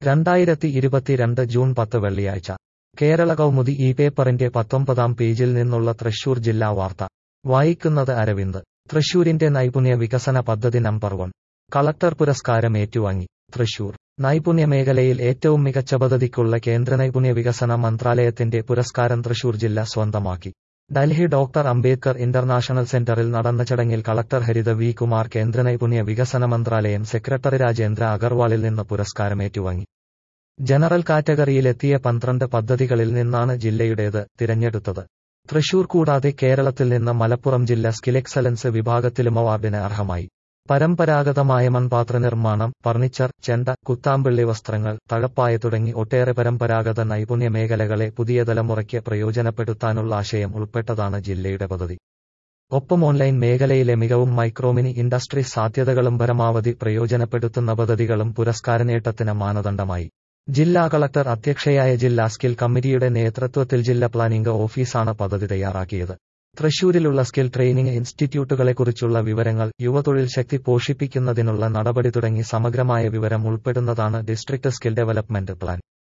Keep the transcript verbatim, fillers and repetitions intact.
രണ്ടായിരത്തി ഇരുപത്തിരണ്ട് ജൂൺ പത്ത് വെള്ളിയാഴ്ച കേരള കൗമുദി ഈ പേപ്പറിന്റെ പത്തൊമ്പതാം പേജിൽ നിന്നുള്ള തൃശൂർ ജില്ലാ വാർത്ത വായിക്കുന്നത് അരവിന്ദ്. തൃശൂരിന്റെ നൈപുണ്യ വികസന പദ്ധതി നമ്പർ വൺ കളക്ടർ പുരസ്കാരം ഏറ്റുവാങ്ങി. തൃശൂർ നൈപുണ്യ മേഖലയിൽ ഏറ്റവും മികച്ച പദ്ധതിക്കുള്ള കേന്ദ്ര നൈപുണ്യ വികസന മന്ത്രാലയത്തിന്റെ പുരസ്കാരം തൃശൂർ ജില്ല സ്വന്തമാക്കി. ഡൽഹി ഡോക്ടർ അംബേദ്കർ ഇന്റർനാഷണൽ സെന്ററിൽ നടന്ന ചടങ്ങിൽ കളക്ടർ ഹരിത വി കുമാർ കേന്ദ്ര നൈപുണ്യ വികസന മന്ത്രാലയം സെക്രട്ടറി രാജേന്ദ്ര അഗർവാളിൽ നിന്ന് പുരസ്കാരം ഏറ്റുവാങ്ങി. ജനറൽ കാറ്റഗറിയിലെത്തിയ പന്ത്രണ്ട് പദ്ധതികളിൽ നിന്നാണ് ജില്ലയുടേത് തിരഞ്ഞെടുത്തത്. തൃശൂർ കൂടാതെ കേരളത്തിൽ നിന്ന് മലപ്പുറം ജില്ല സ്കിൽ എക്സലൻസ് വിഭാഗത്തിലും അവാർഡിന് അർഹമായി. പരമ്പരാഗതമായ മൺപാത്ര നിർമ്മാണം, ഫർണിച്ചർ, ചെണ്ട, കുത്താമ്പിള്ളി വസ്ത്രങ്ങൾ, തഴപ്പായ തുടങ്ങി ഒട്ടേറെ പരമ്പരാഗത നൈപുണ്യ മേഖലകളെ പുതിയ തലമുറയ്ക്ക് പ്രയോജനപ്പെടുത്താനുള്ള ആശയം ഉൾപ്പെട്ടതാണ് ജില്ലയുടെ പദ്ധതി. ഒപ്പം ഓൺലൈൻ മേഖലയിലെ മികവും മൈക്രോമിനി ഇൻഡസ്ട്രി സാധ്യതകളും പരമാവധി പ്രയോജനപ്പെടുത്തുന്ന പദ്ധതികളും പുരസ്കാര നേട്ടത്തിന് മാനദണ്ഡമായി. ജില്ലാ കളക്ടർ അധ്യക്ഷയായ ജില്ലാ സ്കിൽ കമ്മിറ്റിയുടെ നേതൃത്വത്തിൽ ജില്ലാ പ്ലാനിംഗ് ഓഫീസാണ് പദ്ധതി തയ്യാറാക്കിയത്. തൃശൂരിലുള്ള സ്കിൽ ട്രെയിനിംഗ് ഇൻസ്റ്റിറ്റ്യൂട്ടുകളെക്കുറിച്ചുള്ള വിവരങ്ങൾ, യുവതൊഴിൽ ശക്തി പോഷിപ്പിക്കുന്നതിനുള്ള നടപടി തുടങ്ങി സമഗ്രമായ വിവരം ഉൾപ്പെടുന്നതാണ് ഡിസ്ട്രിക്ട് സ്കിൽ ഡെവലപ്മെന്റ് പ്ലാൻ.